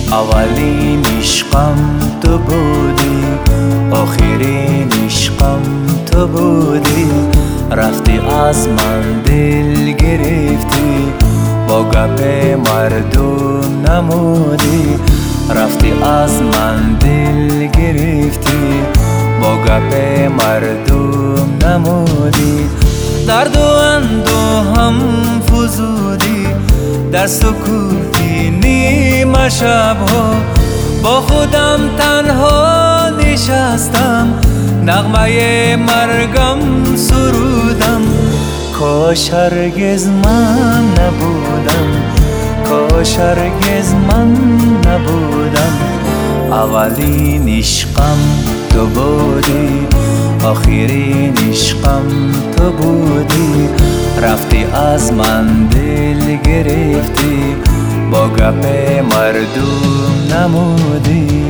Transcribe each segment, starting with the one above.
اولین عشقم تو بودی، آخرین عشقم تو بودی. رفتی از من دل گرفتی، با گپ مردم نمودی. رفتی از من دل گرفتی، با گپ مردم نمودی. درد و اندوه هم فزودی، در سکوتی نیمه شبها. با خودم تنها نشستم، نغمه مرگم سرودم. کاش هرگز من نبودم، کاش هرگز من نبودم. اولین عشقم تو بودی، آخرین عشقم تو بودی. رفتی از من دل گرفتی، با گپ مردم نمودی.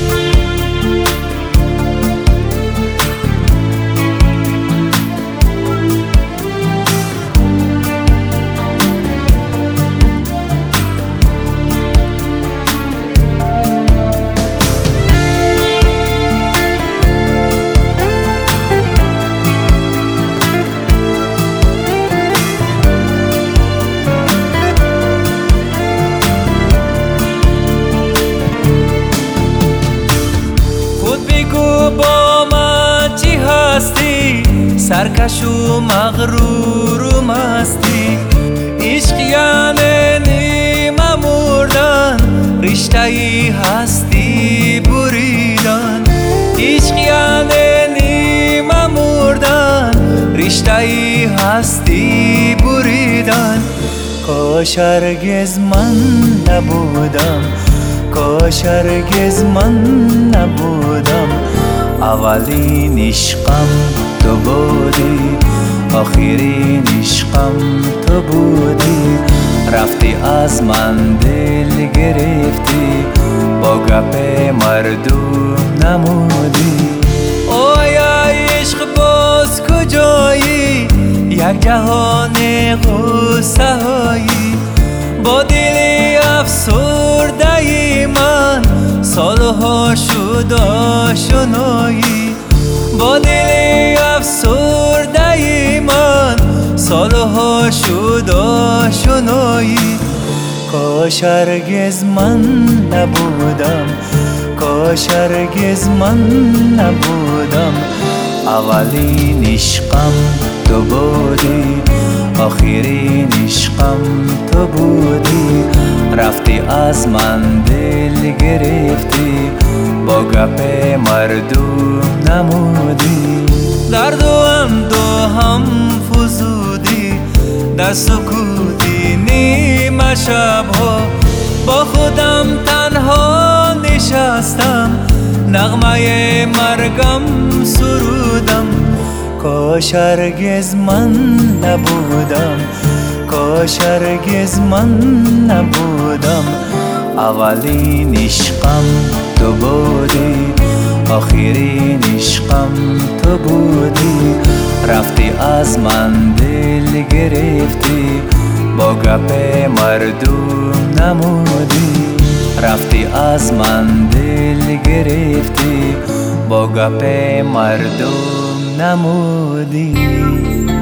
با من چی هستی؟ سرکش و مغرور و مستی. عشق یعنی نیمه مردن، رشته ای هستی بریدن. عشق یعنی نیمه مردن، رشته ای هستی بریدن. کاش هرگز من نبودم، کاش هرگز من نبودم. اولین عشقم تو بودی، آخرین عشقم تو بودی. رفتی از من دل گرفتی، با گپ مردم نمودی. آیا عشق باز کجایی؟ یک جهان غصه هایی، با دل افسرده من سالها شد آشنایی. با دل افسرده من سالها شد آشنایی. کاش هرگز من نبودم، کاش هرگز من نبودم. اولین عشقم تو بودی، آخرین عشقم تو بودی. رفتی از من دل گرفتی، با گپ مردم نمودی. درد و اندوه هم فزودی، در سکوتی نیمه شبها. با خودم تنها نشستم، نغمه مرگم سرودم. کاش هرگز من نبودم، کاش هرگز من نبودم. اولین عشقم تو بودی، آخرین عشقم تو بودی. رفتی از من دل گرفتی، با گپ مردم نمودی. رفتی از من دل گرفتی، با گپ مردم نمودی.